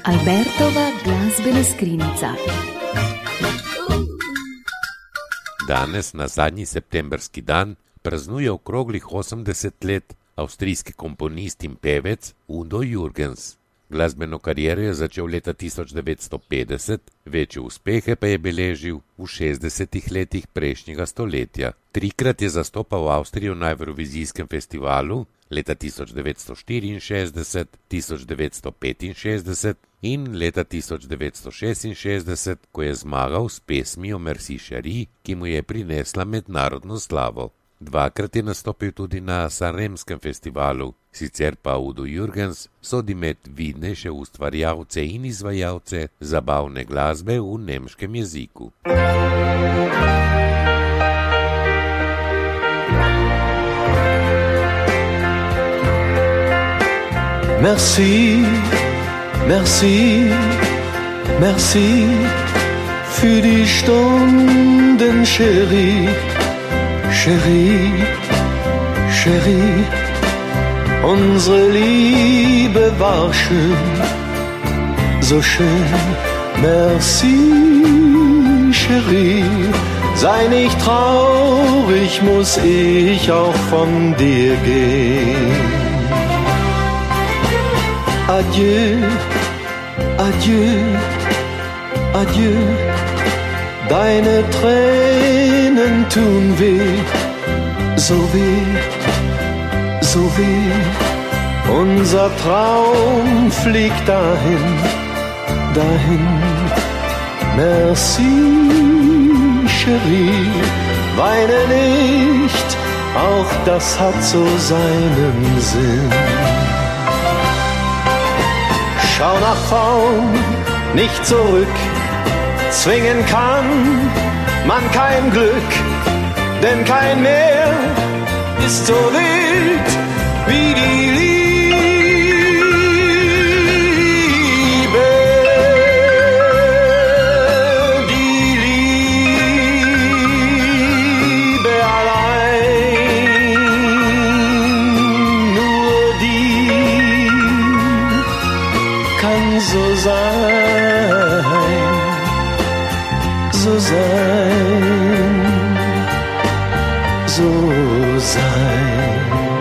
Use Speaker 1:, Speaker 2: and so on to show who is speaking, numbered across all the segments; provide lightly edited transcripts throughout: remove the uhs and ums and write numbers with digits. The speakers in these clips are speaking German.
Speaker 1: Albertova glazbena skrinjica.
Speaker 2: Danes, na zadnji septembrski dan, praznuje okroglih 80 let avstrijski komponist in pevec Udo Jürgens. Glasbeno kariero je začel leta 1950, večje uspehe pa je beležil v 60 letih prejšnjega stoletja. Trikrat je zastopal Avstrijo na Evrovizijskem festivalu, leta 1964, 1965 in leta 1966, ko je zmagal s pesmijo Merci Chérie, ki mu je prinesla mednarodno slavo. Dvakrat je nastopil tudi na Sanremskem festivalu, sicer pa Udo Jürgens sodi med vidnejše ustvarjalce in izvajalce zabavne glasbe v nemškem jeziku.
Speaker 3: Merci, merci, merci für die Stunden, Chérie, Chérie, Chérie. Unsere Liebe war schön, so schön. Merci, Chérie. Sei nicht traurig, muss ich auch von dir gehen. Adieu, adieu, adieu. Deine Tränen tun weh, so weh, so weh. Unser Traum fliegt dahin, dahin. Merci, Chérie. Weine nicht, auch das hat so seinen Sinn. Schau nach vorn, nicht zurück. Zwingen kann man kein Glück, denn kein Meer ist so wild wie die Liebe. Die Liebe allein, nur die kann so sein. So sein, so sein.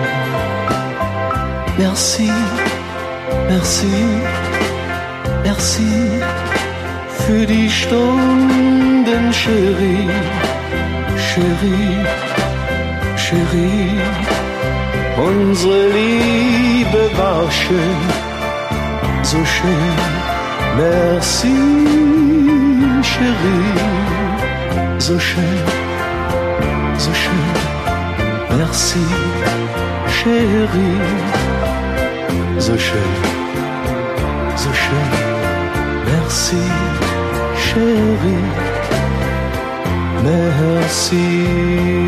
Speaker 3: Merci, merci, merci für die Stunden, Chérie, Chérie, Chérie. Unsere Liebe war schön, so schön. Merci, Chérie, so schön, so schön. Merci, Chérie, so schön, so schön. Merci, Chérie, merci.